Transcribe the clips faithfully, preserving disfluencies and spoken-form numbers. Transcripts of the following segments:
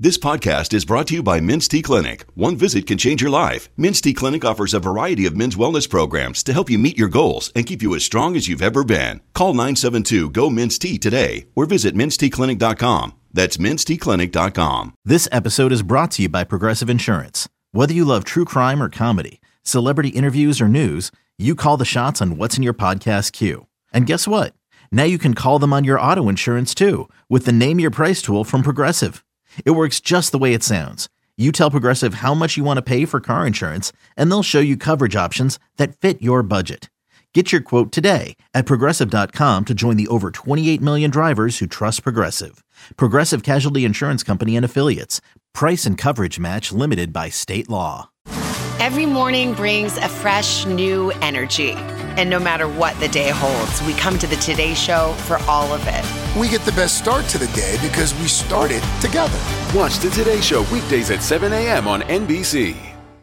This podcast is brought to you by Men's T Clinic. One visit can change your life. Men's T Clinic offers a variety of men's wellness programs to help you meet your goals and keep you as strong as you've ever been. Call nine seven two, G O, Men's T today or visit mens t clinic dot com. That's mens t clinic dot com. This episode is brought to you by Progressive Insurance. Whether you love true crime or comedy, celebrity interviews or news, you call the shots on what's in your podcast queue. And guess what? Now you can call them on your auto insurance too with the Name Your Price tool from Progressive. It works just the way it sounds. You tell Progressive how much you want to pay for car insurance, and they'll show you coverage options that fit your budget. Get your quote today at progressive dot com to join the over twenty-eight million drivers who trust Progressive. Progressive Casualty Insurance Company and Affiliates. Price and coverage match limited by state law. Every morning brings a fresh, new energy. And no matter what the day holds, we come to the Today Show for all of it. We get the best start to the day because we started together. Watch the Today Show weekdays at seven a.m. on N B C.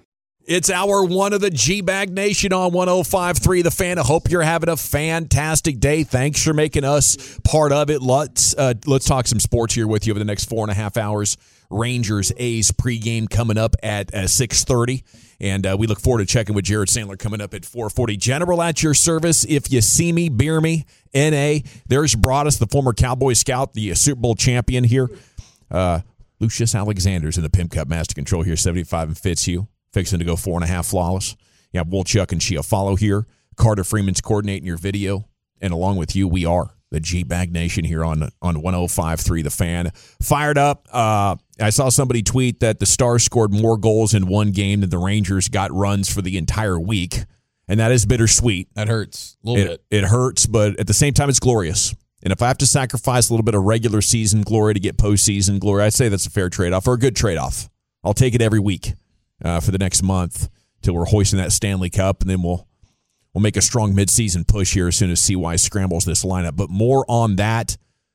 It's hour one of the G-Bag Nation on one oh five point three The Fan. I hope you're having a fantastic day. Thanks for making us part of it. Let's uh, let's talk some sports here with you over the next four and a half hours. Rangers A's pregame coming up at uh, six thirty. And uh, we look forward to checking with Jared Sandler coming up at four forty. General at your service. If you see me, beer me, N A. There's Broadus, the former Cowboy Scout, the uh, Super Bowl champion here. Uh, Lucius Alexander's in the Pimp Cup Master Control here, seventy-five and Fitzhugh. Fixing to go four and a half flawless. You have Wolchuk and Chia follow here. Carter Freeman's coordinating your video. And along with you, we are the G-Bag Nation here on, on one oh five point three The Fan. Fired up. Uh, I saw somebody tweet that the Stars scored more goals in one game than the Rangers got runs for the entire week. And that is bittersweet. That hurts a little it, bit. It hurts, but at the same time, it's glorious. And if I have to sacrifice a little bit of regular season glory to get postseason glory, I'd say that's a fair trade-off or a good trade-off. I'll take it every week. Uh, for the next month till we're hoisting that Stanley Cup, and then we'll we'll make a strong midseason push here as soon as C Y scrambles this lineup. But more on that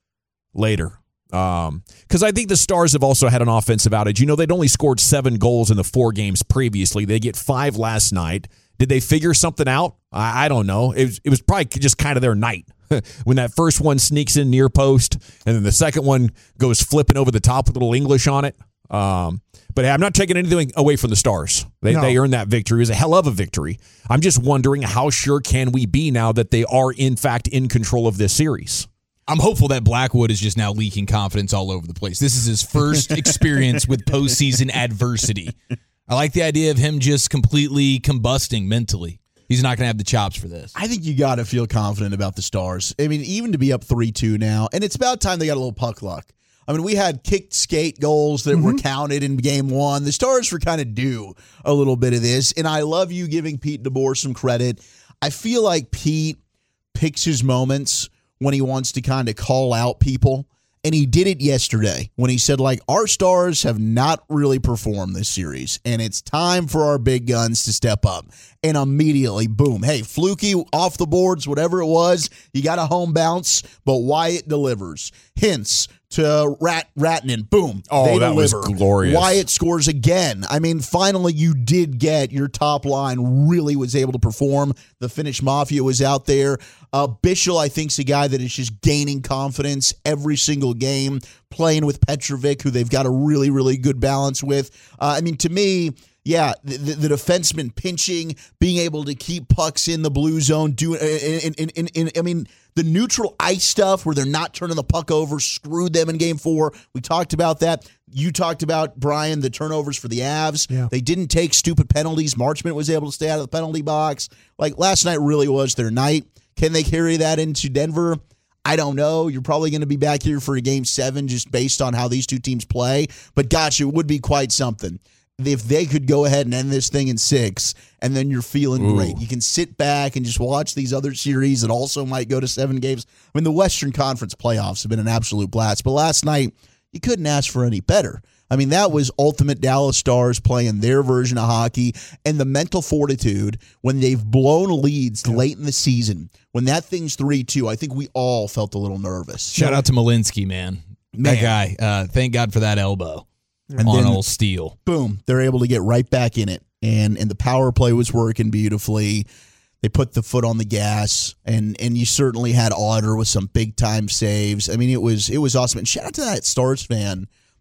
later. Um, because I think the Stars have also had an offensive outage. You know, they'd only scored seven goals in the four games previously. They get five last night. Did they figure something out? I, I don't know. It was, it was probably just kind of their night. When that first one sneaks in near post, and then the second one goes flipping over the top with a little English on it. Um, but I'm not taking anything away from the Stars. They, no. they earned that victory. It was a hell of a victory. I'm just wondering how sure can we be now that they are, in fact, in control of this series? I'm hopeful that Blackwood is just now leaking confidence all over the place. This is his first experience with postseason adversity. I like the idea of him just completely combusting mentally. He's not going to have the chops for this. I think you got to feel confident about the Stars. I mean, even to be up three two now, and it's about time they got a little puck luck. I mean, we had kicked skate goals that mm-hmm. were counted in game one. The Stars were kind of due a little bit of this, and I love you giving Pete DeBoer some credit. I feel like Pete picks his moments when he wants to kind of call out people, and he did it yesterday when he said, like, our Stars have not really performed this series, and it's time for our big guns to step up. And immediately, boom, hey, fluky, off the boards, whatever it was, you got a home bounce, but Wyatt delivers. Hintz to Rat Ratnan, boom, oh, they that deliver. Was glorious. Wyatt scores again. I mean, finally, you did get your top line really was able to perform. The Finnish Mafia was out there. Uh, Bichel, I think, is a guy that is just gaining confidence every single game, playing with Petrovic, who they've got a really, really good balance with. Uh, I mean, to me, yeah, the, the, the defenseman pinching, being able to keep pucks in the blue zone, doing, in, in, in, in, I mean, the neutral ice stuff where they're not turning the puck over, screwed them in game four. We talked about that. You talked about, Brian, the turnovers for the Avs. Yeah. They didn't take stupid penalties. Marchment was able to stay out of the penalty box. Like, last night really was their night. Can they carry that into Denver? I don't know. You're probably going to be back here for a game seven just based on how these two teams play. But gosh, it would be quite something if they could go ahead and end this thing in six, and then you're feeling Ooh. great. You can sit back and just watch these other series that also might go to seven games. I mean, the Western Conference playoffs have been an absolute blast. But last night, you couldn't ask for any better. I mean, that was ultimate Dallas Stars playing their version of hockey, and the mental fortitude when they've blown leads yeah. late in the season. When that thing's three two, I think we all felt a little nervous. Shout out to Malinsky, man. man. That guy. Uh, thank God for that elbow and on then, old steel. Boom. They're able to get right back in it, and, and the power play was working beautifully. They put the foot on the gas, and and you certainly had Otter with some big-time saves. I mean, it was it was awesome. And shout out to that Stars fan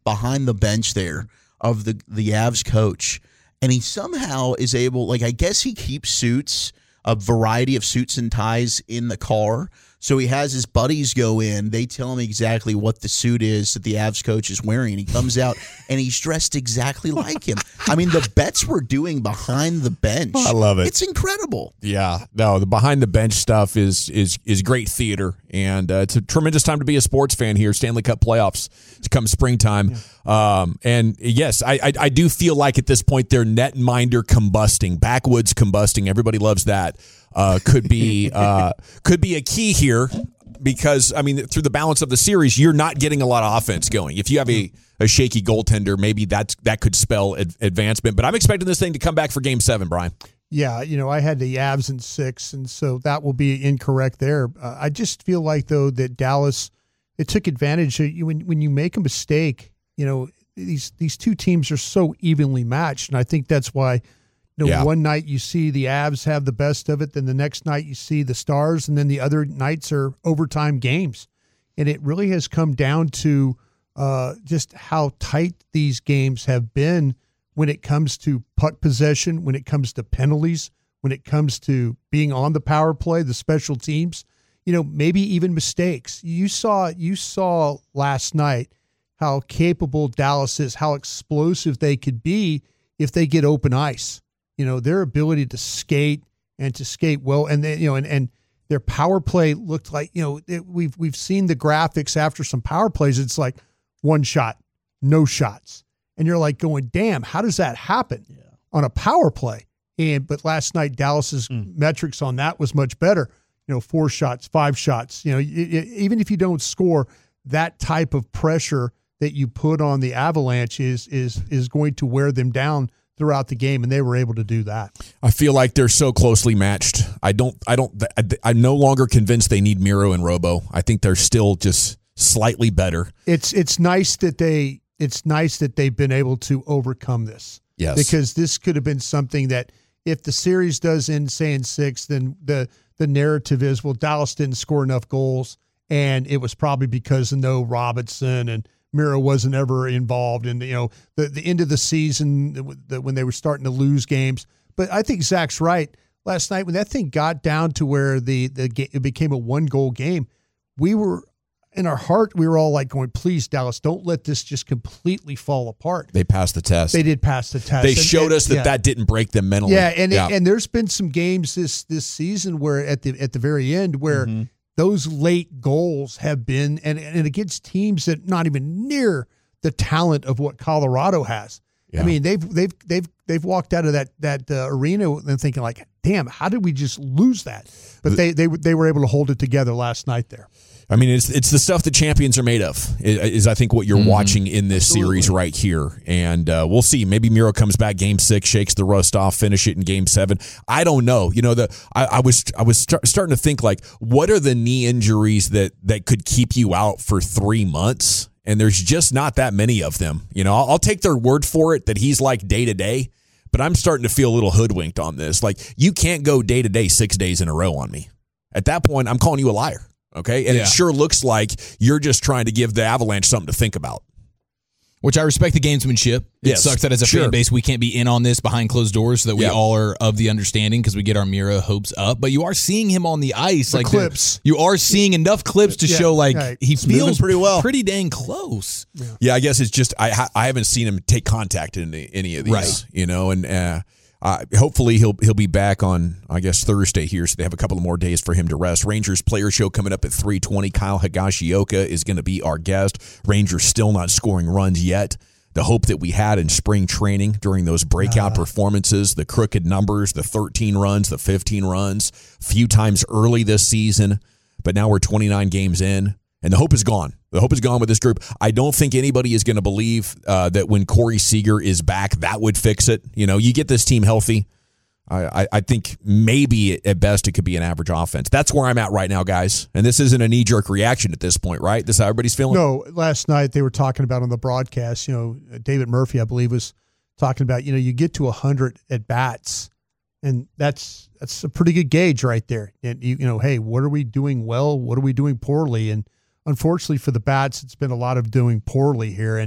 behind the bench there of the, the Avs coach. And he somehow is able, like, I guess he keeps suits, a variety of suits and ties in the car. So he has his buddies go in. They tell him exactly what the suit is that the Avs coach is wearing. He comes out, and he's dressed exactly like him. I mean, the bets we're doing behind the bench. I love it. It's incredible. Yeah. No, the behind the bench stuff is is is great theater. And uh, it's a tremendous time to be a sports fan here. Stanley Cup playoffs to come springtime. Yeah. Um, and, yes, I, I I do feel like at this point they're netminder combusting, backwoods combusting. Everybody loves that. Uh, could be uh, could be a key here because, I mean, through the balance of the series, you're not getting a lot of offense going. If you have a, a shaky goaltender, maybe that's, that could spell ad- advancement. But I'm expecting this thing to come back for Game seven, Brian. Yeah, you know, I had the Avs in six, and so that will be incorrect there. Uh, I just feel like, though, that Dallas, it took advantage of you when, when you make a mistake, you know, these these two teams are so evenly matched, and I think that's why, you know, yeah. one night you see the Avs have the best of it, then the next night you see the Stars, and then the other nights are overtime games. And it really has come down to uh, just how tight these games have been when it comes to puck possession, when it comes to penalties, when it comes to being on the power play, the special teams, you know, maybe even mistakes. You saw you saw last night how capable Dallas is, how explosive they could be if they get open ice. You know, their ability to skate and to skate well, and they, you know, and, and their power play looked like, you know, it, we've we've seen the graphics after some power plays. It's like one shot, no shots. And you're like going, damn, how does that happen yeah. on a power play? And but last night, Dallas's mm. metrics on that was much better. You know, four shots, five shots. You know, it, it, even if you don't score, that type of pressure that you put on the Avalanche is is is going to wear them down throughout the game, and they were able to do that. I feel like they're so closely matched. I don't. I don't. I'm no longer convinced they need Miro and Robo. I think they're still just slightly better. It's it's nice that they. It's nice that they've been able to overcome this. Yes. Because this could have been something that if the series does end, say, in six, then the, the narrative is, well, Dallas didn't score enough goals, and it was probably because of no Robinson, and Miro wasn't ever involved in, you know, the, the end of the season the, when they were starting to lose games. But I think Zach's right. Last night, when that thing got down to where the, the it became a one-goal game, we were – in our heart, we were all like going, please, Dallas, don't let this just completely fall apart. They passed the test. They did pass the test. They and, showed and, us that yeah. that didn't break them mentally. Yeah, and yeah. It, and there's been some games this this season where at the at the very end where mm-hmm. those late goals have been, and, and against teams that not even near the talent of what Colorado has. Yeah. I mean, they've they've they've they've walked out of that that uh, arena and thinking like, damn, how did we just lose that? But they they they were able to hold it together last night there. I mean, it's it's the stuff that champions are made of, is I think what you're mm-hmm. watching in this Absolutely. series right here. And uh, we'll see. Maybe Miro comes back game six, shakes the rust off, finish it in game seven. I don't know. You know, the I, I was I was start, starting to think, like, what are the knee injuries that, that could keep you out for three months? And there's just not that many of them. You know, I'll, I'll take their word for it that he's like day to day. But I'm starting to feel a little hoodwinked on this. Like, you can't go day to day six days in a row on me. At that point, I'm calling you a liar. Okay, and yeah. it sure looks like you're just trying to give the Avalanche something to think about. Which I respect the gamesmanship. It yes, sucks that as a sure. fan base we can't be in on this behind closed doors so that we yeah. all are of the understanding because we get our Miro hopes up. But you are seeing him on the ice. The like clips. You are seeing enough clips to yeah, show like right. he It's feels pretty well. pretty dang close. Yeah. yeah, I guess it's just I I haven't seen him take contact in any, any of these. Right. You know, and uh, uh, hopefully he'll he'll be back on, I guess, Thursday here, so they have a couple of more days for him to rest. Rangers player show coming up at three twenty. Kyle Higashioka is going to be our guest. Rangers still not scoring runs yet. The hope that we had in spring training during those breakout uh, performances, the crooked numbers, the thirteen runs, the fifteen runs, a few times early this season, but now we're twenty-nine games in, and the hope is gone. The hope is gone with this group. I don't think anybody is going to believe uh, that when Corey Seager is back, that would fix it. You know, you get this team healthy. I, I, I think maybe at best it could be an average offense. That's where I'm at right now, guys. And this isn't a knee-jerk reaction at this point, right? This is how everybody's feeling? No, last night they were talking about on the broadcast, you know, David Murphy, I believe, was talking about, you know, you get to one hundred at-bats, and that's that's a pretty good gauge right there. And, you, you know, hey, what are we doing well? What are we doing poorly? And unfortunately for the Bats, it's been a lot of doing poorly here. And,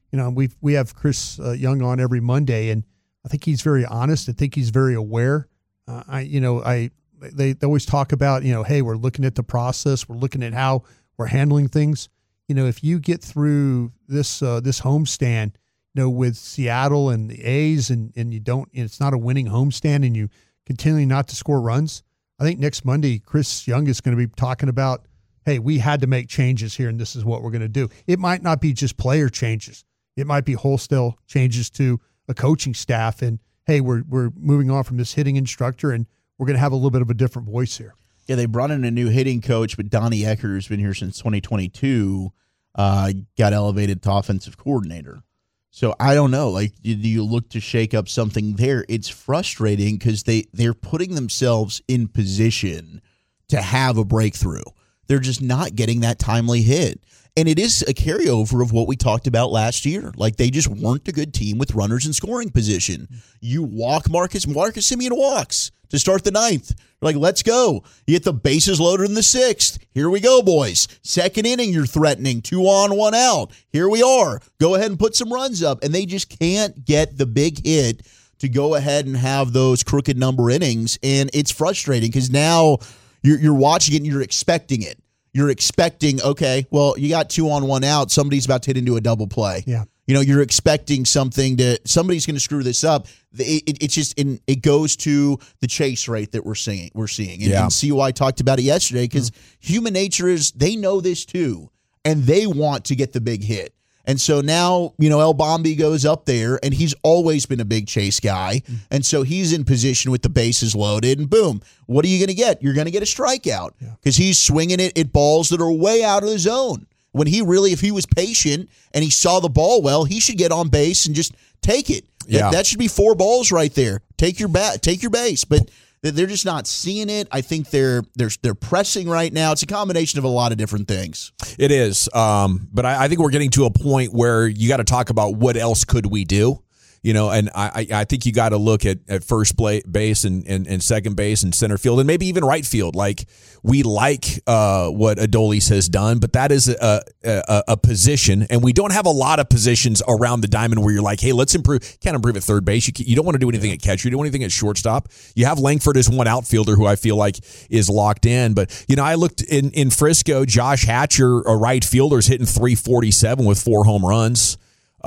you know, we we have Chris uh, Young on every Monday, and I think he's very honest. I think he's very aware. Uh, I, you know, I they, they always talk about, you know, hey, we're looking at the process, we're looking at how we're handling things. You know, if you get through this uh, this homestand, you know, with Seattle and the A's, and and you don't, and it's not a winning homestand, and you continue not to score runs, I think next Monday Chris Young is going to be talking about, hey, we had to make changes here, and this is what we're going to do. It might not be just player changes; it might be wholesale changes to a coaching staff, and hey, we're we're moving on from this hitting instructor, and we're going to have a little bit of a different voice here. Yeah, they brought in a new hitting coach, but Donnie Ecker, who's been here since twenty twenty-two, uh, got elevated to offensive coordinator. So I don't know. Like, do you look to shake up something there? It's frustrating because they, they're putting themselves in position to have a breakthrough. They're just not getting that timely hit. And it is a carryover of what we talked about last year. Like, they just weren't a good team with runners in scoring position. You walk Marcus, Marcus Simeon walks to start the ninth. You're like, let's go. You get the bases loaded in the sixth. Here we go, boys. Second inning, you're threatening. Two on, one out. Here we are. Go ahead and put some runs up. And they just can't get the big hit to go ahead and have those crooked number innings. And it's frustrating because now you're, you're watching it and you're expecting it. You're expecting, okay, well, you got two on, one out. Somebody's about to hit into a double play. Yeah. You know, you're expecting something to, somebody's going to screw this up. It, it, it's just, in, it goes to the chase rate that we're seeing. We're seeing. And, yeah. and C Y talked about it yesterday because mm-hmm. human nature is, they know this too, and they want to get the big hit. And so now, you know, El Bombi goes up there, and he's always been a big chase guy. Mm-hmm. And so he's in position with the bases loaded, and boom, what are you going to get? You're going to get a strikeout because yeah. he's swinging it at balls that are way out of the zone. When he really, if he was patient and he saw the ball well, he should get on base and just take it. Yeah. That, that should be four balls right there. Take your bat, take your base. But they're just not seeing it. I think they're they're they're pressing right now. It's a combination of a lot of different things. It is, um, but I, I think we're getting to a point where you got to talk about what else could we do. You know, and I, I think you got to look at, at first base and, and, and second base and center field and maybe even right field. Like, we like uh, what Adolis has done, but that is a, a, a position, and we don't have a lot of positions around the diamond where you're like, hey, let's improve. Can't improve at third base. You, can, you don't want to do anything at catcher. You don't want anything at shortstop. You have Langford as one outfielder who I feel like is locked in. But, you know, I looked in, in Frisco, Josh Hatcher, a right fielder, is hitting three forty-seven with four home runs.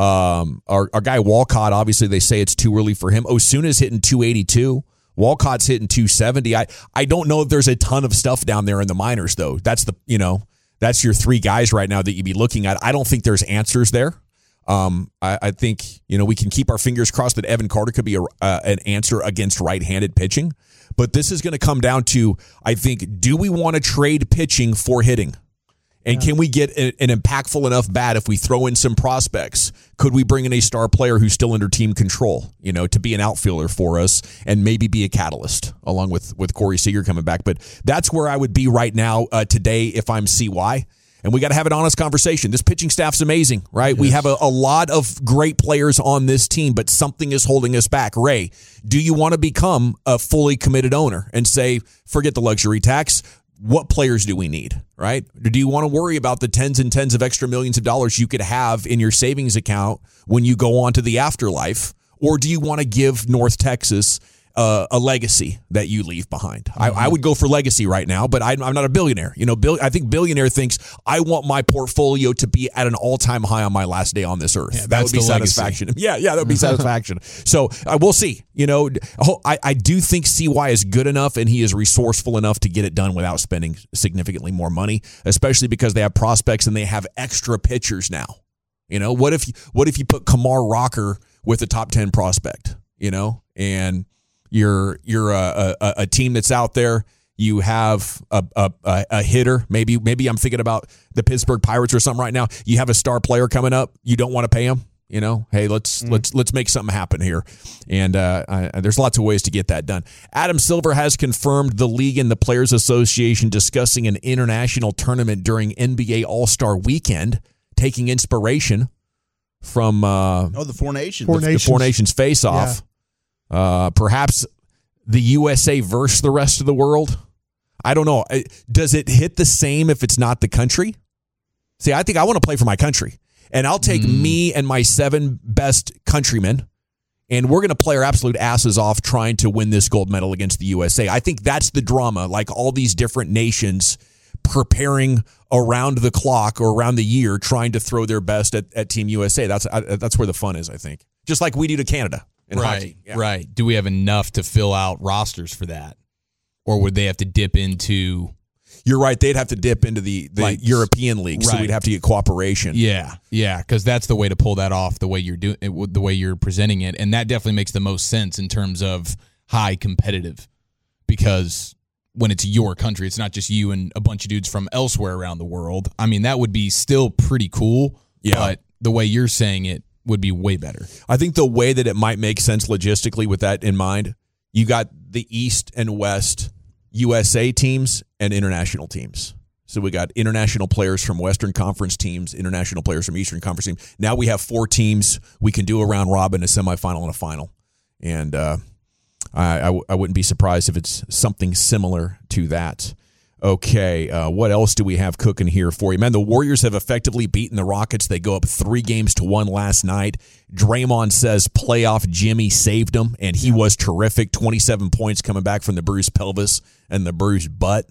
Um, our, our guy Walcott, obviously they say it's too early for him. Osuna's hitting two eighty-two. Walcott's hitting two seventy. I, I don't know if there's a ton of stuff down there in the minors, though. That's the, you know, that's your three guys right now that you'd be looking at. I don't think there's answers there. Um, I, I think, you know, we can keep our fingers crossed that Evan Carter could be a, uh, an answer against right-handed pitching. But this is going to come down to, I think, do we want to trade pitching for hitting? And can we get a, an impactful enough bat if we throw in some prospects? Could we bring in a star player who's still under team control, you know, to be an outfielder for us and maybe be a catalyst along with, with Corey Seager coming back? But that's where I would be right now uh, today if I'm C Y. And we got to have an honest conversation. This pitching staff's amazing, right? Yes. We have a, a lot of great players on this team, but something is holding us back. Ray, do you want to become a fully committed owner and say, forget the luxury tax? What players do we need, right? Do you want to worry about the tens and tens of extra millions of dollars you could have in your savings account when you go on to the afterlife? Or do you want to give North Texas uh, a legacy that you leave behind? Mm-hmm. I, I would go for legacy right now, but I, I'm not a billionaire. You know, bill, I think billionaire thinks I want my portfolio to be at an all-time high on my last day on this earth. Yeah, that would be satisfaction. Legacy. Yeah, yeah, that would be satisfaction. So uh, we'll see. You know, I, I do think C Y is good enough and he is resourceful enough to get it done without spending significantly more money, especially because they have prospects and they have extra pitchers now. You know, what if what if you put Kamar Rocker with a top ten prospect? You know, and You're you're a, a, a team that's out there. You have a, a a hitter. Maybe maybe I'm thinking about the Pittsburgh Pirates or something right now. You have a star player coming up. You don't want to pay him. You know, hey, let's mm. let's let's make something happen here. And uh, I, there's lots of ways to get that done. Adam Silver has confirmed the league and the Players Association discussing an international tournament during N B A All-Star Weekend, taking inspiration from uh, oh the Four Nations, Four the, Nations. the Four Nations face-off. Yeah. Uh, perhaps the U S A versus the rest of the world. I don't know. Does it hit the same if it's not the country? See, I think I want to play for my country. and I'll take mm. me and my seven best countrymen, and we're going to play our absolute asses off trying to win this gold medal against the U S A. I think that's the drama, like all these different nations preparing around the clock or around the year trying to throw their best at, at Team U S A. That's uh, that's where the fun is, I think. Just like we do to Canada in right, hockey. Yeah. Right. Do we have enough to fill out rosters for that? Or would they have to dip into... You're right. They'd have to dip into the, the like, European League, right. So we'd have to get cooperation. Yeah, yeah, because that's the way to pull that off. The way you're doing it, the way you're presenting it, and that definitely makes the most sense in terms of high competitive. Because when it's your country, it's not just you and a bunch of dudes from elsewhere around the world. I mean, that would be still pretty cool. Yeah. But the way you're saying it would be way better. I think the way that it might make sense logistically with that in mind, you got the East and West U S A teams and international teams. So we got international players from Western Conference teams, international players from Eastern Conference teams. Now we have four teams. We can do a round robin, a semifinal, and a final. And uh, I, I, w- I wouldn't be surprised if it's something similar to that. Okay, uh, what else do we have cooking here for you? Man, the Warriors have effectively beaten the Rockets. They go up three games to one last night. Draymond says playoff Jimmy saved him, and he was terrific. twenty-seven points coming back from the bruised pelvis and the bruised butt.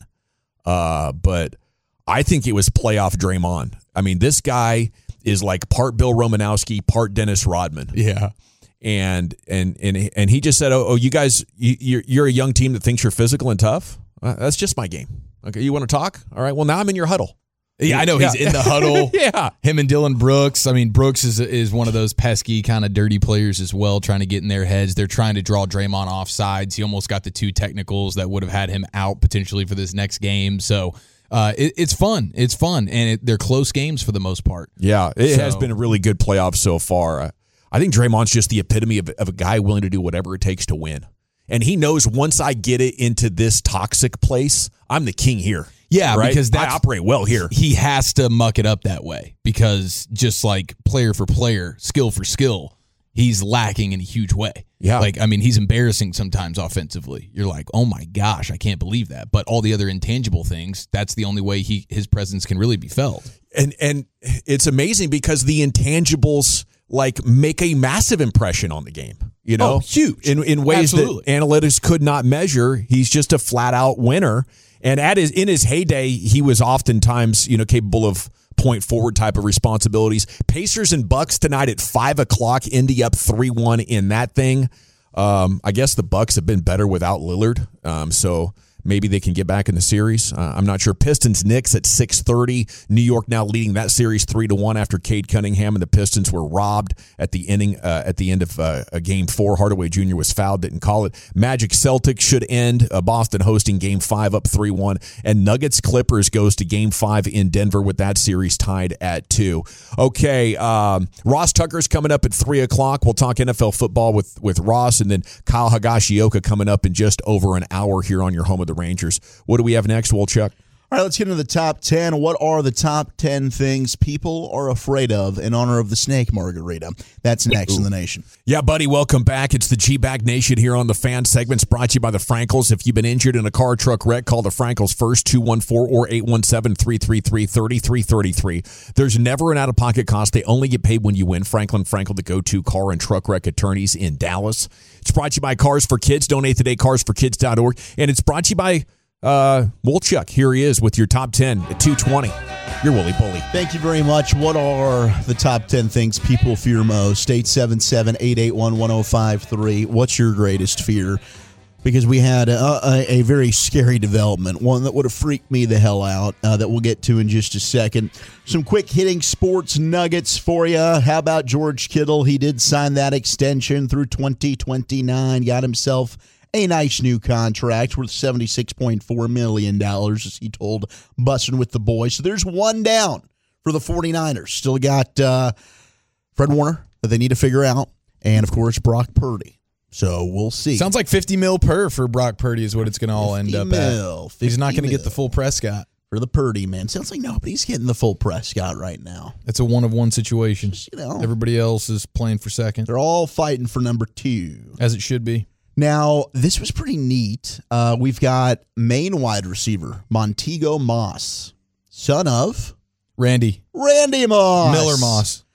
Uh, but I think it was playoff Draymond. I mean, this guy is like part Bill Romanowski, part Dennis Rodman. Yeah. And and and and he just said, oh, oh you guys, you, you're, you're a young team that thinks you're physical and tough? Uh, that's just my game. Okay, you want to talk? All right, well, now I'm in your huddle. Yeah, I know he's yeah. in the huddle. Yeah. Him and Dylan Brooks. I mean, Brooks is is one of those pesky kind of dirty players as well, trying to get in their heads. They're trying to draw Draymond off sides. He almost got the two technicals that would have had him out potentially for this next game. So uh, it, it's fun. It's fun, and it, they're close games for the most part. Yeah, it so, has been a really good playoff so far. I, I think Draymond's just the epitome of, of a guy willing to do whatever it takes to win. And he knows once I get it into this toxic place, I'm the king here. Yeah, right? because that's, I operate well here. He has to muck it up that way because just like player for player, skill for skill, he's lacking in a huge way. Yeah. Like, I mean, he's embarrassing sometimes offensively. You're like, oh my gosh, I can't believe that. But all the other intangible things, that's the only way he his presence can really be felt. And and it's amazing because the intangibles like make a massive impression on the game. You know, oh, huge. In in ways Absolutely. that analytics could not measure. He's just a flat out winner. And at his in his heyday, he was oftentimes, you know, capable of point forward type of responsibilities. Pacers and Bucks tonight at five o'clock. Indy up three one in that thing. Um, I guess the Bucks have been better without Lillard. Um, so maybe they can get back in the series. Uh, I'm not sure. Pistons Knicks at six thirty. New York now leading that series three to one after Cade Cunningham and the Pistons were robbed at the ending uh, at the end of uh, a game four. Hardaway Junior was fouled, didn't call it. Magic Celtics should end. Uh, Boston hosting game five up three one. And Nuggets Clippers goes to game five in Denver with that series tied at two. Okay, um, Ross Tucker's coming up at three o'clock. We'll talk N F L football with, with Ross, and then Kyle Higashioka coming up in just over an hour here on your home of the Rangers. What do we have next, Wolchuk? All right, let's get into the top ten. What are the top ten things people are afraid of in honor of the snake margarita? That's next Ooh. in the nation. Yeah, buddy, welcome back. It's the G-Bag Nation here on the Fan Segments, brought to you by the Frankels. If you've been injured in a car truck wreck, call the Frankels first, two one four or eight one seven, three three three, three three three three. There's never an out-of-pocket cost. They only get paid when you win. Franklin Frankel, the go-to car and truck wreck attorneys in Dallas. It's brought to you by Cars for Kids. Donate today, cars for kids dot org. And it's brought to you by Uh, Wolchuk. Here he is with your top ten at two twenty. You're Wooly Bully. Thank you very much. What are the top ten things people fear most? eight seven seven, eight eight one, one oh five three. What's your greatest fear? Because we had a, a, a very scary development, one that would have freaked me the hell out, uh, that we'll get to in just a second. Some quick hitting sports nuggets for you. How about George Kittle? He did sign that extension through twenty twenty-nine, got himself a nice new contract worth seventy-six point four million dollars, as he told Bussin' with the Boys. So there's one down for the 49ers. Still got uh, Fred Warner that they need to figure out, and, of course, Brock Purdy. So we'll see. Sounds like fifty mil per for Brock Purdy is what it's going to all end up mil, at. He's not going to get the full Prescott. For the Purdy, man. Sounds like nobody's getting the full Prescott right now. It's a one-of-one situation. Just, you know, everybody else is playing for second. They're all fighting for number two. As it should be. Now, this was pretty neat. Uh, we've got Maine wide receiver Montego Moss, son of Randy. Randy Moss. Miller Moss.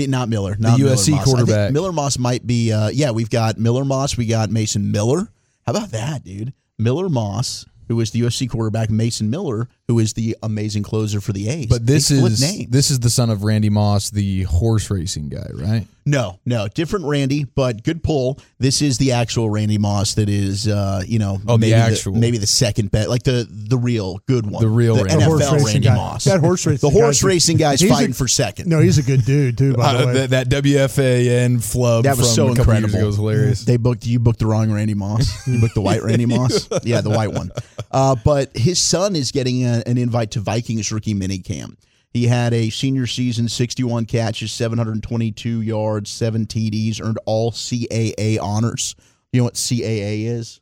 He, not Miller. Not the U Miller S C Moss. quarterback. I think Miller Moss might be, uh, yeah, we've got Miller Moss. We got Mason Miller. How about that, dude? Miller Moss, who is the U S C quarterback, Mason Miller, who is the amazing closer for the A's. But this Big flip is name. this is the son of Randy Moss, the horse racing guy, right? No, no, different Randy, but good pull. This is the actual Randy Moss that is, uh, you know, Oh, the maybe actual. maybe the second bet, like the the real good one, The real the Randy N F L Moss. Horse racing Randy guy. Moss. That horse racing the horse guy's a- racing guy's he's a- fighting for second. No, he's a good dude too. By the Uh, way, that, that W F A N flub That was from so a couple incredible. years ago was hilarious. They booked you booked the wrong Randy Moss. You booked the white Randy Moss. Yeah, the white one. Uh, but his son is getting a, an invite to Vikings rookie minicamp. He had a senior season, sixty-one catches, seven hundred twenty-two yards, seven T Ds, earned all C A A honors. You know what C A A is?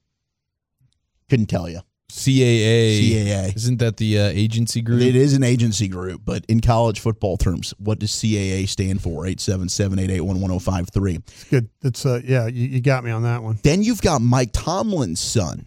Couldn't tell you. C A A. C A A. Isn't that the uh, agency group? It is an agency group, but in college football terms, what does C A A stand for? eight seven seven, eight eight one, one oh five three. it's good. It's uh, yeah, you, you got me on that one. Then you've got Mike Tomlin's son.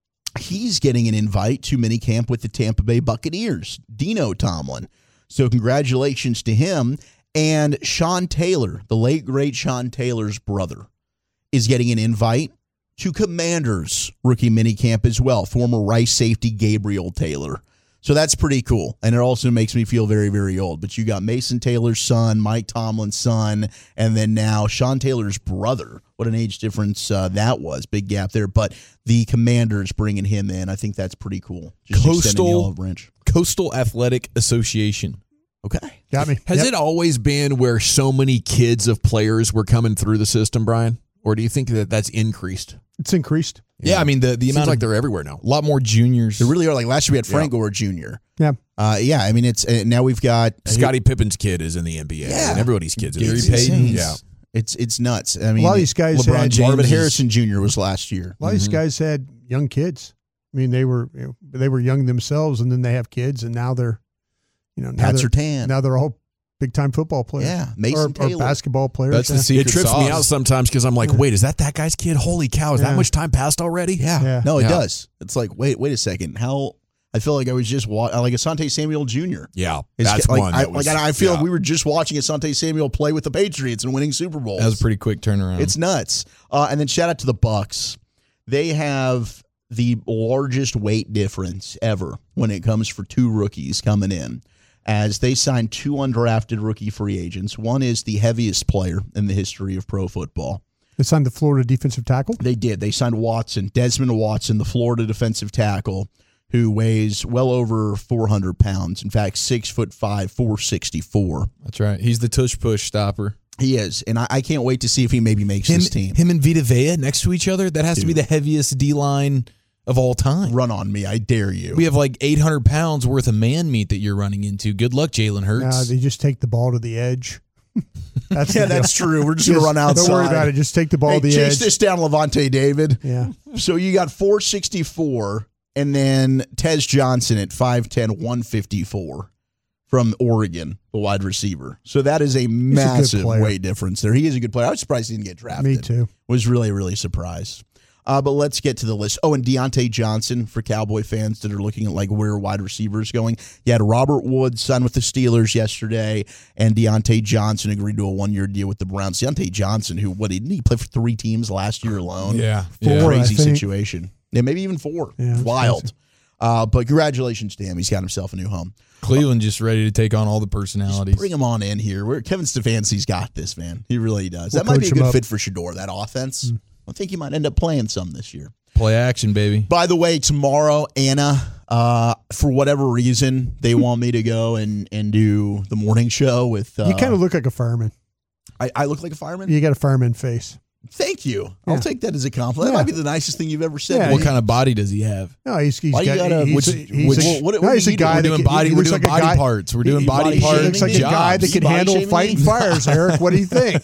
He's getting an invite to minicamp with the Tampa Bay Buccaneers, Dino Tomlin. So congratulations to him. And Sean Taylor, the late, great Sean Taylor's brother, is getting an invite to Commanders rookie minicamp as well, former Rice safety Gabriel Taylor. So that's pretty cool. And it also makes me feel very, very old. But you got Mason Taylor's son, Mike Tomlin's son, and then now Sean Taylor's brother. What an age difference uh, that was. Big gap there. But the Commanders bringing him in, I think that's pretty cool. Just extending the Coastal olive branch. Coastal Athletic Association. Okay. Got me. Has Yep. it always been where so many kids of players were coming through the system, Brian? Or do you think that that's increased? It's increased. Yeah, I mean the the Seems amount like of they're everywhere now. a lot more juniors. They really are. Like last year we had Frank Gore Junior Yeah. Uh, yeah, I mean, it's uh, now we've got Scottie Pippen's kid is in the N B A. Yeah. And everybody's kids in Gary the N B A. Payton. Yeah. It's it's nuts. I mean, lot of these guys LeBron had- James, Marvin is- Harrison Junior was last year. A lot of these guys had young kids. I mean, they were you know, they were young themselves, and then they have kids, and now they're, you know, now Pat they're, Surtain. now they're all big time football players. Yeah, Mason or, or Taylor. basketball players. That's the yeah. secret It trips sauce. me out sometimes because I'm like, wait, is that that guy's kid? Holy cow, is Yeah. that much time passed already? Yeah. Yeah. No, it Yeah. does. It's like, wait, wait a second. How I feel like I was just wa- like Asante Samuel Junior Yeah, His that's kid- like, one. I, that was, like I feel yeah. like we were just watching Asante Samuel play with the Patriots and winning Super Bowls. That was a pretty quick turnaround. It's nuts. Uh, and then shout out to the Bucks. They have the largest weight difference ever when it comes for two rookies coming in, as they signed two undrafted rookie free agents. One is the heaviest player in the history of pro football. They signed the Florida defensive tackle. They did. They signed Watson, Desmond Watson, the Florida defensive tackle, who weighs well over four hundred pounds. In fact, six foot five, four sixty-four. That's right. He's the tush push stopper. He is, and I, I can't wait to see if he maybe makes Him, this team. him and Vita Vea next to each other. That has to be the heaviest D line of all time. Run on me, I dare you. We have like eight hundred pounds worth of man meat that you're running into. Good luck, Jalen Hurts. Uh, they just take the ball to the edge. That's yeah, the deal. that's true. We're just, gonna run outside. Don't worry about it. Just take the ball Hey, to the chase edge. this down, Levante David. Yeah. So you got four sixty-four, and then Tez Johnson at five ten, one fifty-four from Oregon, the wide receiver. So that is a massive player. weight difference there. He is a good player. I was surprised he didn't get drafted. Me too. Was really, really surprised. Uh, but let's get to the list. Oh, and Deontay Johnson for Cowboy fans that are looking at like where wide receivers going. You had Robert Woods signed with the Steelers yesterday, and Deontay Johnson agreed to a one-year deal with the Browns. Deontay Johnson, who what didn't he play for three teams last year alone? Yeah, Four, yeah. Crazy I think. situation. Yeah, maybe even four. Yeah, it's Wild. crazy. Uh, but congratulations to him. He's got himself a new home. Cleveland just ready to take on all the personalities. Bring him on in here. We're, Kevin Stefanski's got this, man. He really does. We'll that might be a coach him good up. fit for Shador, that offense. I think he might end up playing some this year. Play action, baby. By the way, tomorrow, Anna, uh, for whatever reason, they want me to go and, and do the morning show with. Uh, You kind of look like a fireman. I, I look like a fireman? You got a fireman face. Thank you. Yeah. I'll take that as a compliment. That Yeah. might be the nicest thing you've ever said. Yeah, to What me. kind of body does he have? No, he's, he's Why you got. gotta- he's, which- a- he's which- a, what- what no, are he's you a doing? guy We're that doing can- body. he We're looks doing like a body guy- parts. We're he- doing he body body parts. He looks like a Jobs. guy that Is can he body handle shaming fighting me? fires. Eric, what do you think?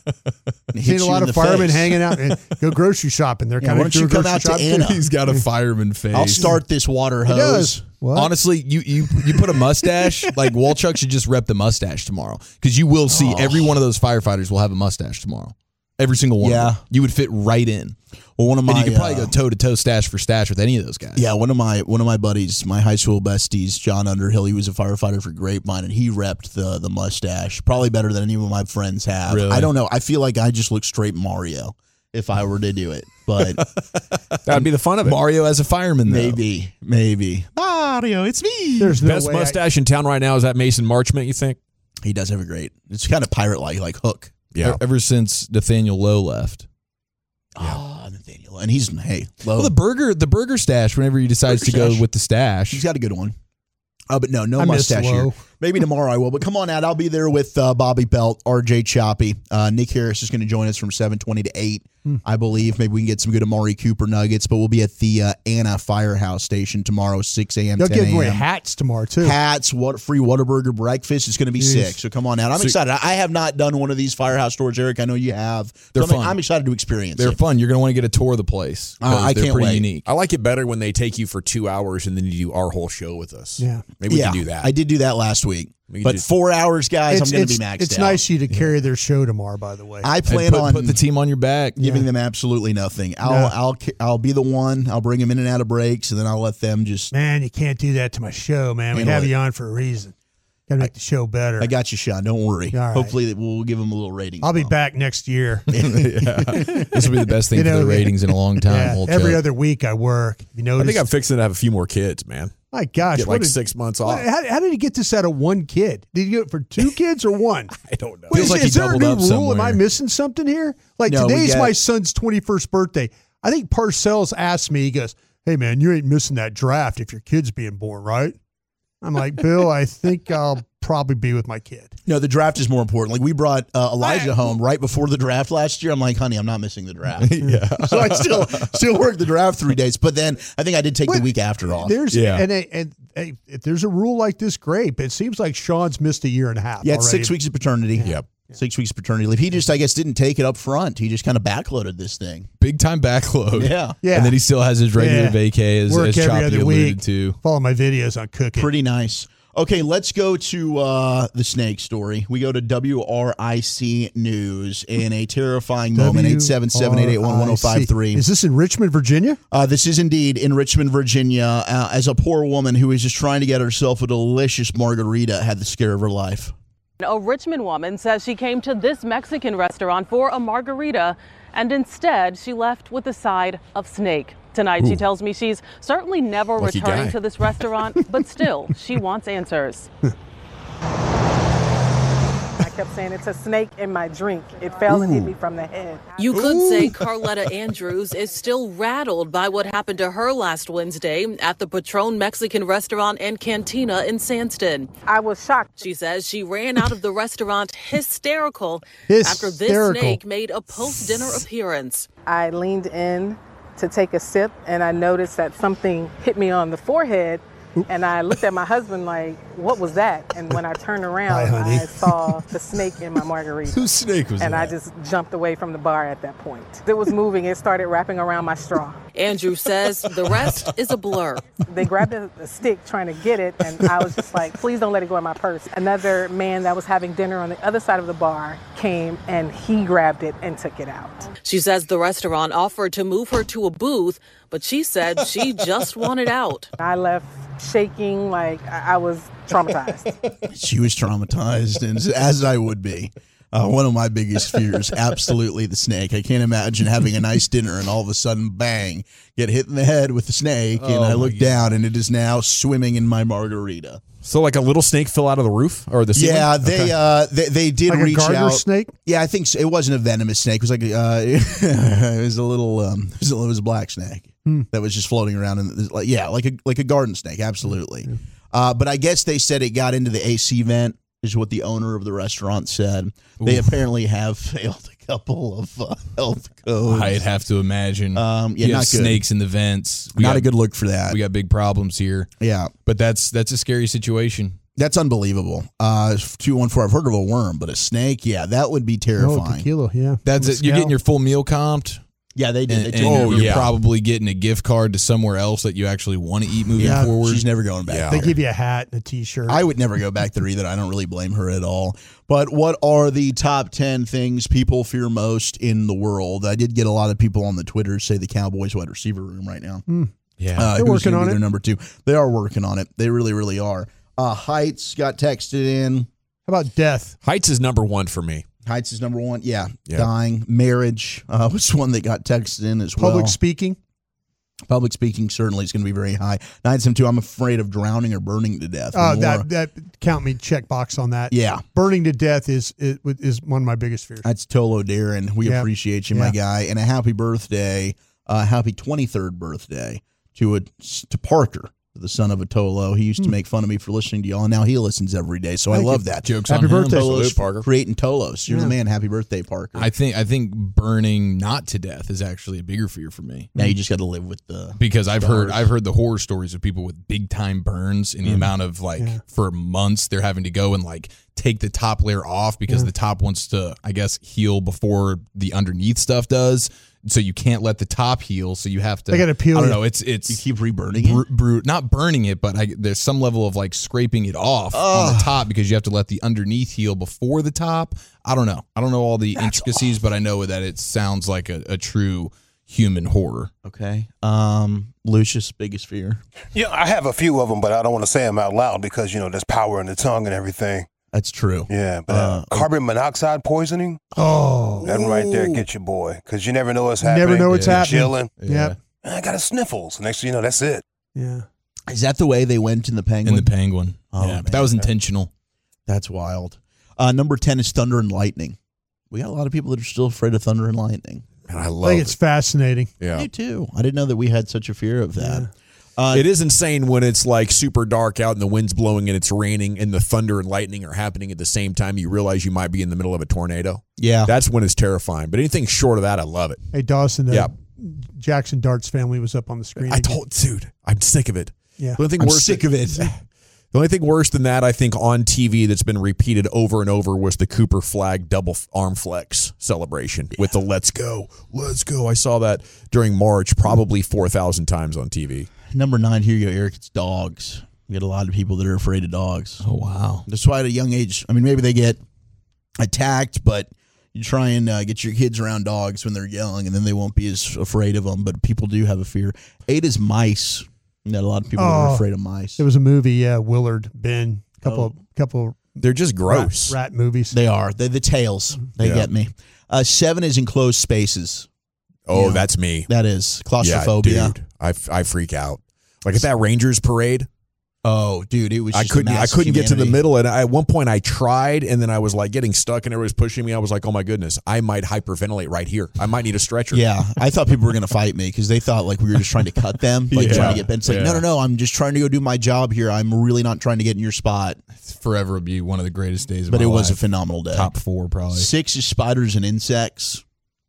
Hit Seen a you lot in of the firemen face. hanging out and go grocery shopping. They're Yeah, kind why of don't you doing come out to grocery shopping. Anna? He's got a fireman face. I'll start this water He hose. does. What? Honestly, you you you put a mustache. Like Walchuk should just rep the mustache tomorrow because you will see Oh. every one of those firefighters will have a mustache tomorrow. Every single one. Yeah. Of them. You would fit right in. Well, one of my and you could probably uh, go toe to toe, stash for stash with any of those guys. Yeah, one of my one of my buddies, my high school besties, John Underhill. He was a firefighter for Grapevine, and he repped the the mustache probably better than any of my friends have. Really? I don't know. I feel like I just look straight Mario if I were to do it, but that'd be the fun of it. Mario as a fireman, though. maybe, maybe Mario, it's me. There's no Best way mustache in town right now is that Mason Marchment, you think? He does have a great. It's kind of pirate like, like Hook. Yeah. Ever since Nathaniel Lowe left. Oh, Nathaniel, and he's hey, Lowe. Well, the burger, the burger stash. Whenever he decides Burger to go stash. with the stash, He's got a good one. Oh, but no, no I miss mustache here. Lowe. Maybe tomorrow I will. But come on out. I'll be there with uh, Bobby Belt, R J Choppy. Uh, Nick Harris is going to join us from seven twenty to eight, Hmm. I believe. Maybe we can get some good Amari Cooper nuggets. But we'll be at the uh, Anna Firehouse Station tomorrow, six a.m., They'll ten give away a.m. hats tomorrow, too. Hats, what free Whataburger breakfast. It's going to be Jeez. sick. So come on out. I'm So- excited. I have not done one of these Firehouse stores, Eric. I know you have. They're so I'm, fun. I'm excited to experience they're it. fun. You're going to want to get a tour of the place. Uh, I they're can't pretty wait. unique. I like it better when they take you for two hours and then you do our whole show with us. Yeah. Maybe we yeah, can do that. I did do that last week. We can But just- four hours, guys, It's, I'm going to it's, be maxed it's out. nice of you to carry their show tomorrow, by the way. I And plan put, on put the team on your back. giving them absolutely nothing. I'll No. I'll I'll be the one. I'll bring them in and out of breaks, and then I'll let them just. Man, you can't do that to my show, man. We You know have what? you on for a reason. Got to make the show better. I got you, Sean. Don't worry. All right. Hopefully, we'll give them a little rating. I'll be bump. back next year. This will be the best thing You for know, the ratings in a long time. Yeah, Old every Chuck. other week I work. You know, I think I'm fixing to have a few more kids, man. my gosh, Get what like did- six months what- off. how, how did he get this out of one kid? Did he get it for two kids or one? I don't know. Wait, Feels is, like he is there a doubled new up rule? Am I somewhere. missing something here? Like No, we today's get- my son's twenty-first birthday. I think Parcells asked me, he goes, "Hey man, you ain't missing that draft if your kid's being born, right?" I'm like, Bill, I think I'll probably be with my kid. No, the draft is more important. Like we brought uh, Elijah home right before the draft last year. I'm like, honey, I'm not missing the draft. yeah. So I still still work the draft three days. But then I think I did take Wait, the week after off. There's Yeah. and and, and hey, if there's a rule like this, great. But it seems like Sean's missed a year and a half. Yeah, it's already. six weeks of paternity. Yep. Six weeks paternity leave. He just, I guess, didn't take it up front. He just kind of backloaded this thing. Big time backload. Yeah. Yeah. And then he still has his regular Yeah. vacay, as, Work as every Choppy other alluded week. to. Follow my videos on cooking. Pretty nice. Okay, let's go to uh, the snake story. We go to W R I C News in a terrifying moment, eight seven seven, eight eight one, one oh five three. Is this in Richmond, Virginia? Uh, this is indeed in Richmond, Virginia, uh, as a poor woman who was just trying to get herself a delicious margarita had the scare of her life. A Richmond woman says she came to this Mexican restaurant for a margarita, and instead she left with a side of snake. Tonight, she tells me she's certainly never Lucky returning guy. to this restaurant, but still, she wants answers. I kept saying it's a snake in my drink. It fell and hit me from the head. You could say Carletta Andrews is still rattled by what happened to her last Wednesday at the Patron Mexican restaurant and cantina in Sandston. I was shocked. She says she ran out of the restaurant hysterical, after this Hysterical. snake made a post-dinner appearance. I leaned in to take a sip and I noticed that something hit me on the forehead. And I looked at my husband like, what was that? And when I turned around, Hi, honey. I saw the snake in my margarita. Whose snake was And I that? just jumped away from the bar at that point. It was moving. It started wrapping around my straw. Andrew says the rest is a blur. They grabbed a, a stick trying to get it, and I was just like, please don't let it go in my purse. Another man that was having dinner on the other side of the bar came, and he grabbed it and took it out. She says the restaurant offered to move her to a booth, but she said she just wanted out. I left shaking like I I was traumatized. She was traumatized, and as I would be. Uh, one of my biggest fears, absolutely the snake. I can't imagine having a nice dinner and all of a sudden, bang, get hit in the head with the snake, and Oh, I my look God. down, and it is now swimming in my margarita. So like a little snake fell out of the roof or the ceiling? Yeah, they Okay. uh, they, they did Like a reach garter out. snake? Yeah, I think so. It wasn't a venomous snake. It was like a, uh, it was a little um, it was a, it was a black snake Hmm. that was just floating around. And like yeah, like a like a garden snake, absolutely. Uh, but I guess they said it got into the A C vent, is what the owner of the restaurant said. They Oof. apparently have failed a couple of uh, health codes. I'd have to imagine. Um, yeah, you have not good. snakes in the vents. We Not got, a good look for that. We got big problems here. Yeah, But that's that's a scary situation. that's unbelievable. Uh, two one four. I've heard of a worm, but a snake, yeah, that would be Oh, terrifying. tequila, yeah. That's it. You're getting your full meal comped. Yeah, they did. And, They and took you're, her. you're yeah. probably getting a gift card to somewhere else that you actually want to eat moving Yeah, forward. she's never going back. Yeah. They there. give you a hat and a T-shirt. I would never go back there either. I don't really blame her at all. But what are the top ten things people fear most in the world? I did get a lot of people on the Twitter say the Cowboys wide receiver room right now. Mm. Yeah. Uh, They're who's working gonna on be it. Their number two. They are working on it. They really, really are. Uh, Heights got texted in. How about death? Heights is number one for me. Heights is number one. Yeah. Yeah. Dying. Marriage uh, was one that got texted in as well. Public speaking. Public speaking certainly is going to be very high. nine seven two, I'm afraid of drowning or burning to death. Oh, More- that that count me check box on that. Yeah. Burning to death is is, is one of my biggest fears. That's Tolo Darren. We Yeah. appreciate you, my Yeah. guy. And a happy birthday, uh, happy twenty-third birthday to a, to Parker, the son of a Tolo. He used to make fun of me for listening to y'all, and now he listens every day. So Thank I love you. that. Jokes Happy on him. birthday. Tolos Salute, Parker. creating Tolos. You're Yeah. the man. Happy birthday, Parker. I think I think burning not to death is actually a bigger fear for me. now you just got to live with the. Because I've heard Stars. I've heard the horror stories of people with big time burns and the amount of like Yeah. for months they're having to go and like take the top layer off because Yeah. the top wants to, I guess, heal before the underneath stuff does. So you can't let the top heal. So you have to. They gotta peel I don't you. know. It's it's You keep reburning br- it. br- not burning it, but I, there's some level of like scraping it off on the top because you have to let the underneath heal before the top. I don't know. I don't know all the intricacies, but I know that it sounds like a, a true human horror. Okay. Um, Lucius, biggest fear. Yeah, I have a few of them, but I don't want to say them out loud because, you know, there's power in the tongue and everything. That's true. Yeah, but uh, Uh, carbon monoxide poisoning, Oh, that one right there get you, boy, because you never know what's happening. never know what's You're happening. Chilling. Yep. I got a sniffles. Next thing you know, that's it. Yeah. Is that the way they went in the Penguin? In the penguin. Oh, yeah, but man. that was intentional. That's wild. Uh, number ten is thunder and lightning. We got a lot of people that are still afraid of thunder and lightning. And I I love think it. it's fascinating. Yeah. Me too. I didn't know that we had such a fear of that. Uh, It is insane when it's like super dark out and the wind's blowing and it's raining and the thunder and lightning are happening at the same time. You realize you might be in the middle of a tornado. yeah. That's when it's terrifying. But anything short of that, I love it. Hey, Dawson, the Yeah. Jackson Dart's family was up on the screen. I again. told, dude, I'm sick of it. Yeah. The only thing I'm worse sick of it. The only thing worse than that, I think, on T V that's been repeated over and over was the Cooper Flag double arm flex celebration with the "Let's go, let's go." I saw that during March, probably four thousand times on T V. Number nine, here you go, Eric. It's dogs. We get a lot of people that are afraid of dogs. Oh, wow. That's why at a young age, I mean, maybe they get attacked, but you try and uh, get your kids around dogs when they're young, and then they won't be as afraid of them. But people do have a fear. Eight is mice. You got a lot of people that are Oh, afraid of mice. There was a movie, yeah, Willard, Ben, couple Oh. of couple They're just gross. rat, rat movies. They are. They're the tails. They Yeah. get me. Uh, seven is enclosed spaces. Oh, Yeah. that's me. That is Yeah, claustrophobia. dude, I, f- I freak out. Like at that Rangers parade, Oh, dude, it was. I just a couldn't. I mass of couldn't get to the humanity. middle, and I, at one point I tried, and then I was like getting stuck, and everybody was pushing me. I was like, "Oh my goodness, I might hyperventilate right here. I might need a stretcher." Yeah, I thought people were going to fight me because they thought like we were just trying to cut them, like Yeah. trying to get bent. It's like, Yeah. no, no, no, I'm just trying to go do my job here. I'm really not trying to get in your spot. It's forever be one of the greatest days of But my it was a life. phenomenal day. Top four, probably. Six is spiders and insects.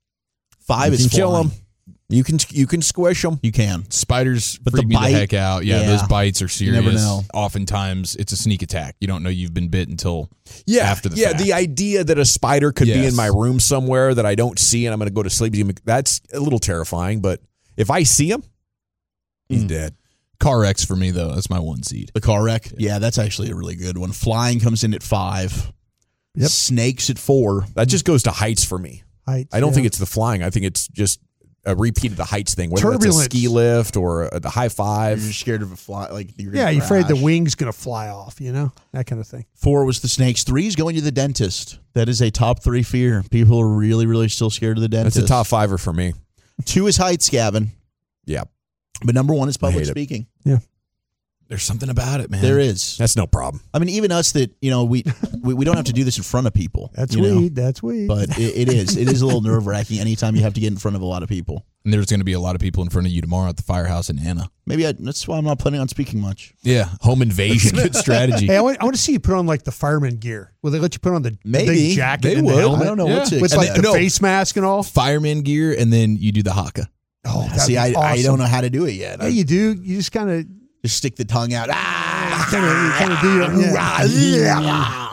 Five you is can kill flying. them. You can you can squish them. You can. Spiders But freak the me bite- the heck out. Yeah, yeah. those bites are serious. never know. Oftentimes, it's a sneak attack. You don't know you've been bit until Yeah, after the yeah. fact. The idea that a spider could be Yes. in my room somewhere that I don't see, and I'm going to go to sleep—that's a little terrifying. But if I see him, he's Mm. dead. Car wrecks for me, though. That's my one seed. The car wreck. Yeah, that's actually a really good one. Flying comes in at five. Yep. Snakes at four. That just goes to heights for me. Heights, I don't yeah. think it's the flying. I think it's just a repeat of the heights thing, whether it's a Turbulence. ski lift or a, the high You're five. just scared of a fly. Like you're Yeah, gonna you're afraid the crash. wing's going to fly off, you know, that kind of thing. Four was the snakes. Three is going to the dentist. That is a top three fear. People are really, really still scared of the dentist. That's a top fiver for me. Two is heights, Gavin. Yeah, But number one is public hate it. speaking. Yeah. There's something about it, man. There is. that's no problem. I mean, even us that, you know, we we, we don't have to do this in front of people. That's you know? weed. That's weed. But it, it is. It is a little nerve wracking anytime you have to get in front of a lot of people. And there's going to be a lot of people in front of you tomorrow at the firehouse in Anna. Maybe I, that's why I'm not planning on speaking much. Yeah. Home invasion. Good strategy. Hey, I want, I want to see you put on like the fireman gear. Will they let you put on the, the Maybe. big jacket They and would. the I helmet? don't know Yeah. what to With expect. like the no. face mask and all? Fireman gear, and then you do the haka. Oh, that'd See, be I, I awesome. don't know how to do it yet. Yeah, I you do. You just kind of just stick the tongue out. Ah! kind of kind of do your, yeah.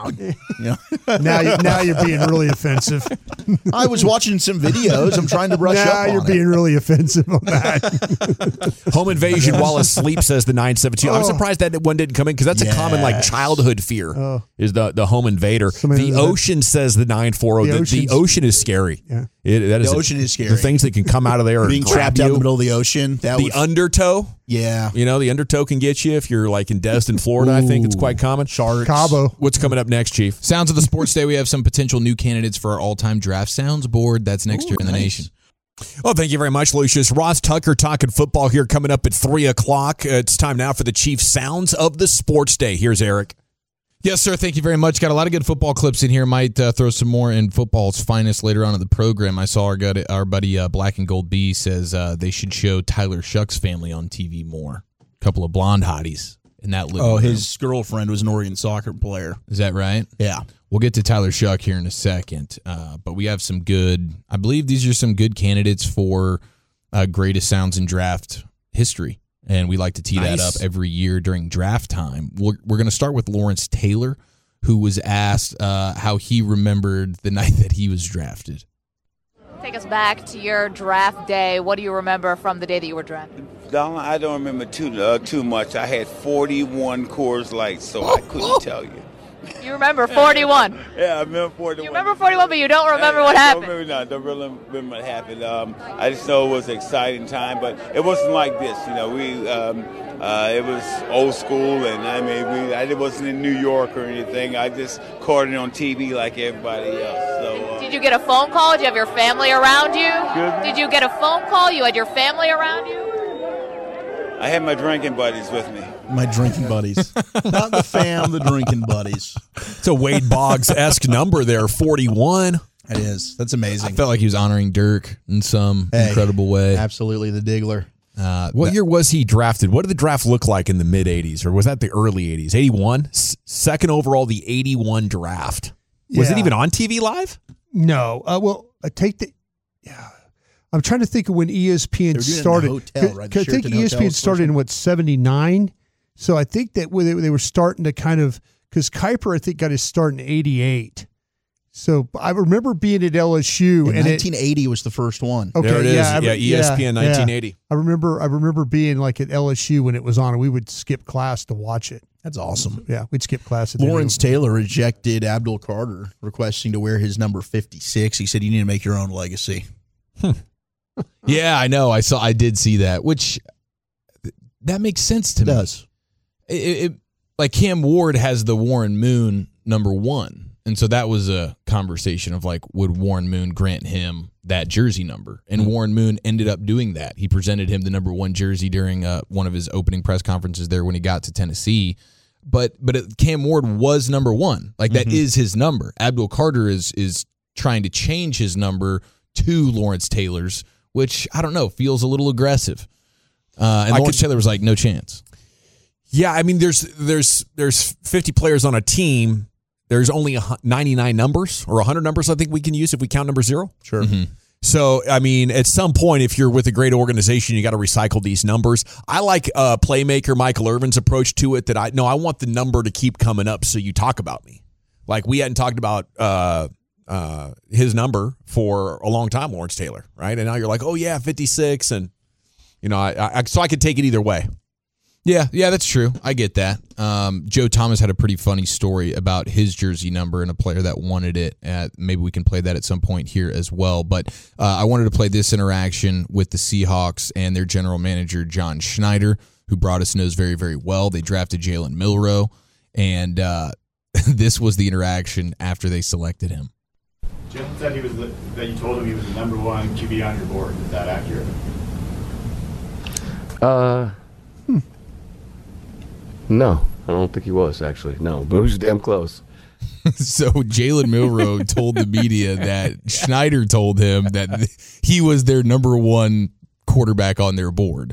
down. You know? now, you, now you're being really offensive. I was watching some videos. I'm trying to brush now up on Now you're it. being really offensive on that. Home invasion while asleep, says the nine seven two. I'm Oh. surprised that one didn't come in because that's a common like Yes. childhood fear Oh. is the, the home invader. Somebody The that- ocean, says the nine forty. The The, the ocean's- ocean is scary. Yeah. It, that is The a- ocean is scary. The things that can come out of there. Being grab trapped you. out in the middle of the ocean. That The would, undertow. yeah. You know, the undertow can get you if you're like in Destin, Florida. I think it's quite common. Sharks. Cabo. What's coming up next, Chief? Sounds of the Sports Day, we have some potential new candidates for our all-time draft sounds board. That's next Ooh, year in the nice. nation. Oh, thank you very much, Lucius. Ross Tucker talking football here coming up at three o'clock. Uh, it's time now for the Chief Sounds of the Sports Day. Here's Eric. Yes, sir. Thank you very much. Got a lot of good football clips in here. Might uh, throw some more in football's finest later on in the program. I saw our, gut, our buddy uh, Black and Gold B says uh, they should show Tyler Shuck's family on T V more. A couple of blonde hotties in that living Oh, room. his girlfriend was an Oregon soccer player. Is that right? Yeah. We'll get to Tyler Shuck here in a second, uh, but we have some good, I believe these are some good candidates for uh, greatest sounds in draft history, and we like to tee that Nice. up every year during draft time. We're, we're going to start with Lawrence Taylor, who was asked uh, how he remembered the night that he was drafted. Take us back to your draft day. What do you remember from the day that you were drafted? Donald, I don't remember too uh, too much. I had forty-one Coors Lights, so I couldn't tell you. You remember forty-one. Yeah, I remember forty-one. You remember forty-one, but you don't remember I, what I happened. Don't remember, no, don't really remember what happened. Um, I just know it was an exciting time, but it wasn't like this. You know, we um, uh, it was old school, and I mean, we I wasn't in New York or anything. I just caught it on T V like everybody else. So. Uh, Did you get a phone call? Did you have your family around you? Excuse me? Did you get a phone call? You had your family around you? I had my drinking buddies with me. My drinking buddies. Not the fam, the drinking buddies. It's a Wade Boggs-esque number there, forty-one. It is. That's amazing. I felt like he was honoring Dirk in some Hey, incredible way. Absolutely the Diggler. Uh, What that- year was he drafted? What did the draft look like in the mid-eighties, or was that the early eighties? eighty-one? S- second overall, the eighty-one draft. Was it Yeah. even on T V live? No. Uh, well, I take the. Yeah. I'm trying to think of when E S P N They were doing it in the started. hotel, right? The I think Sheraton E S P N Hotel was started in what seventy-nine. So I think that when they, they were starting to kind of because Kuiper I think got his start in eighty-eight. So I remember being at L S U In and nineteen eighty was the first one. Okay, There it is. yeah, I re- Yeah, E S P N yeah, nineteen eighty. yeah. I remember. I remember being like at L S U when it was on, and we would skip class to watch it. That's awesome. Yeah, we'd skip class. At the Lawrence end of- Taylor rejected Abdul Carter, requesting to wear his number fifty-six. He said, "You need to make your own legacy." Yeah, I know. I saw. I did see that, which that makes sense to It me. does. It, it, like Cam Ward has the Warren Moon number one, and so that was a conversation of like, would Warren Moon grant him that jersey number? And Warren Moon ended up doing that. He presented him the number one jersey during uh, one of his opening press conferences there when he got to Tennessee. But but it, Cam Ward was number one. Like that is his number. Abdul Carter is is trying to change his number to Lawrence Taylor's, which I don't know, feels a little aggressive. Uh, and I Lawrence could- Taylor was like, no chance. Yeah, I mean, there's there's there's fifty players on a team. There's only a hu- ninety-nine numbers or one hundred numbers I think we can use if we count number zero. Sure. So, I mean, at some point, if you're with a great organization, you got to recycle these numbers. I like uh, playmaker Michael Irvin's approach to it that I no, I want the number to keep coming up so you talk about me. Like we hadn't talked about uh, uh, his number for a long time, Lawrence Taylor, right? And now you're like, oh, yeah, fifty-six. And, you know, I, I so I could take it either way. Yeah, yeah, that's true. I get that. Um, Joe Thomas had a pretty funny story about his jersey number and a player that wanted it. Uh, maybe we can play that at some point here as well. But uh, I wanted to play this interaction with the Seahawks and their general manager, John Schneider, who brought us knows very, very well. They drafted Jalen Milroe, and uh, this was the interaction after they selected him. Jim said he was the, that you told him he was the number one Q B on your board. Is that accurate? Uh, no, I don't think he was actually. No, but it was damn close. So Jalen Milroe told the media that Schneider told him that he was their number one quarterback on their board.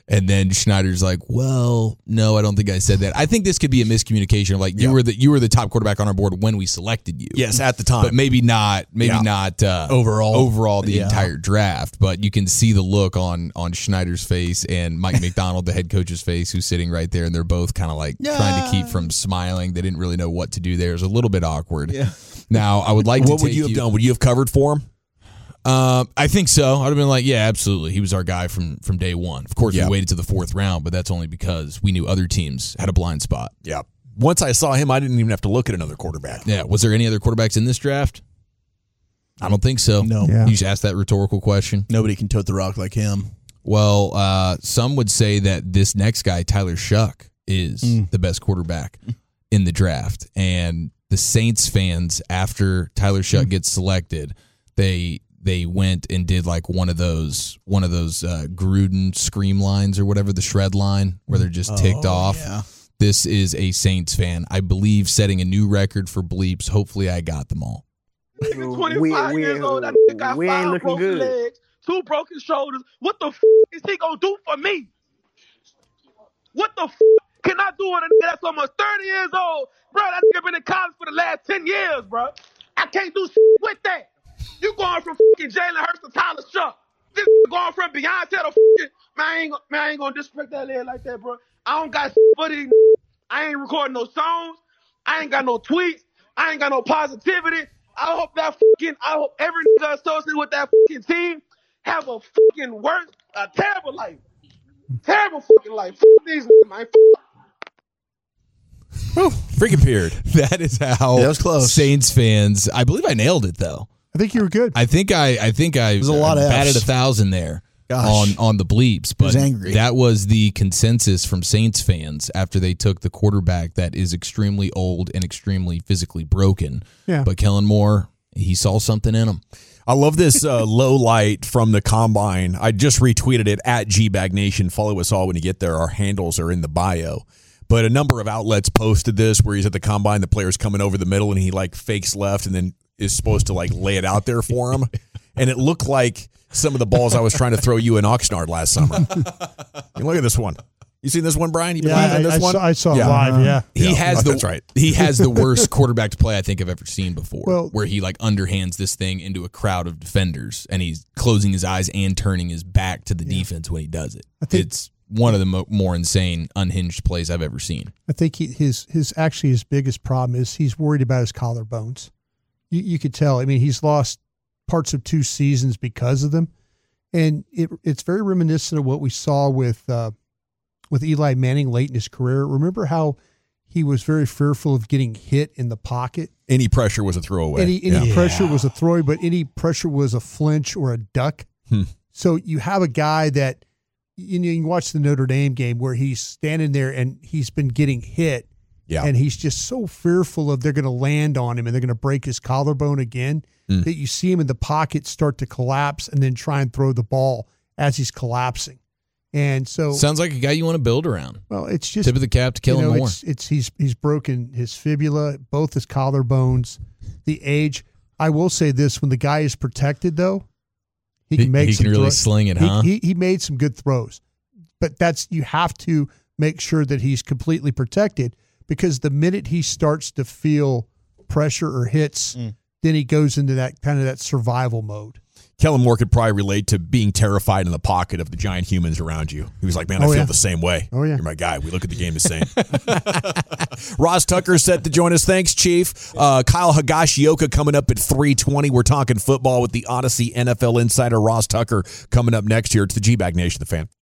And then Schneider's like, well, no, I don't think I said that. I think this could be a miscommunication. Like you Yeah. were the you were the top quarterback on our board when we selected you. Yes, at the time. But maybe not maybe Yeah. not uh, Overall. overall the Yeah. entire draft. But you can see the look on on Schneider's face and Mike McDonald, the head coach's face, who's sitting right there, and they're both kind of like trying to keep from smiling. They didn't really know what to do there. It was a little bit awkward. Yeah. Now I would like to What would take you have done? Would you have covered for him? Um, I think so. I'd have been like, yeah, absolutely. He was our guy from from day one. Of course, Yeah. we waited to the fourth round, but that's only because we knew other teams had a blind spot. Yeah. Once I saw him, I didn't even have to look at another quarterback. Yeah. Was there any other quarterbacks in this draft? I don't think so. No. Yeah. You just asked that rhetorical question. Nobody can tote the rock like him. Well, uh, some would say that this next guy, Tyler Shuck, is the best quarterback in the draft. And the Saints fans, after Tyler Shuck gets selected, they they went and did like one of those one of those uh, Gruden scream lines or whatever, the shred line, where they're just ticked Oh, off. yeah. This is a Saints fan, I believe, setting a new record for bleeps. Hopefully, I got them all. twenty-five we, years old, that we, nigga got we ain't five looking broken good. legs, two broken shoulders. What the f is he gonna do for me? What the f can I do with a nigga that's almost thirty years old? Bro, that nigga been in college for the last ten years, bro. I can't do shit with that. You going from fucking Jalen Hurts to Tyler Shuck. This going from Beyonce to fucking, man, I ain't, man, I ain't gonna disrespect that leg like that, bro. I don't got shit for these niggas. I ain't recording no songs. I ain't got no tweets. I ain't got no positivity. I hope that fucking, I hope every nigga associated with that fucking team have a fucking worse, a terrible life. Terrible fucking life. Fuck these niggas, man. Freaking period. That is how That was close. Saints fans. I believe I nailed it though. I think you were good. I think I I think I was a lot of batted Fs. a thousand there Gosh. on on the bleeps, but was angry. that was the consensus from Saints fans after they took the quarterback that is extremely old and extremely physically broken. Yeah. But Kellen Moore, he saw something in him. I love this uh, low light from the combine. I just retweeted it at G Bag Nation. Follow us all when you get there. Our handles are in the bio. But a number of outlets posted this where he's at the combine, the player's coming over the middle, and he like fakes left and then is supposed to like lay it out there for him. And it looked like some of the balls I was trying to throw you in Oxnard last summer. And look at this one. You seen this one, Brian? You been Yeah, using I, this I one? saw, I saw it Yeah. live. Yeah, He Yeah, has the that's right. he has the worst quarterback play I think I've ever seen before. Well- where he like underhands this thing into a crowd of defenders and he's closing his eyes and turning his back to the defense when he does it. I think- It's one of the mo- more insane, unhinged plays I've ever seen. I think he, his his actually his biggest problem is he's worried about his collarbones. You, you could tell. I mean, he's lost parts of two seasons because of them, and it it's very reminiscent of what we saw with uh, with Eli Manning late in his career. Remember how he was very fearful of getting hit in the pocket. Any pressure was a throwaway. Any any Yeah. pressure was a throw, but any pressure was a flinch or a duck. Hmm. So you have a guy that you know, you can watch the Notre Dame game where he's standing there and he's been getting hit. Yeah. And he's just so fearful of they're going to land on him and they're going to break his collarbone again Mm. that you see him in the pocket start to collapse and then try and throw the ball as he's collapsing. And so Sounds like a guy you want to build around. well, it's just Tip of the cap to Kellen you know, Moore. It's, it's he's he's broken his fibula, both his collarbones, the age. I will say this: when the guy is protected, though, he can He- make he some can really throw- sling it, he, huh? He he made some good throws, but that's you have to make sure that he's completely protected because the minute he starts to feel pressure or hits, Mm. then he goes into that kind of that survival mode. Kellen Moore could probably relate to being terrified in the pocket of the giant humans around you. He was like, man, I Oh, feel yeah. the same way. Oh, yeah. You're my guy. We look at the game the same. Ross Tucker set to join us. Thanks, Chief. Uh, Kyle Higashioka coming up at three twenty. We're talking football with the Odyssey N F L insider Ross Tucker coming up next here. It's the G-Bag Nation, the Fan.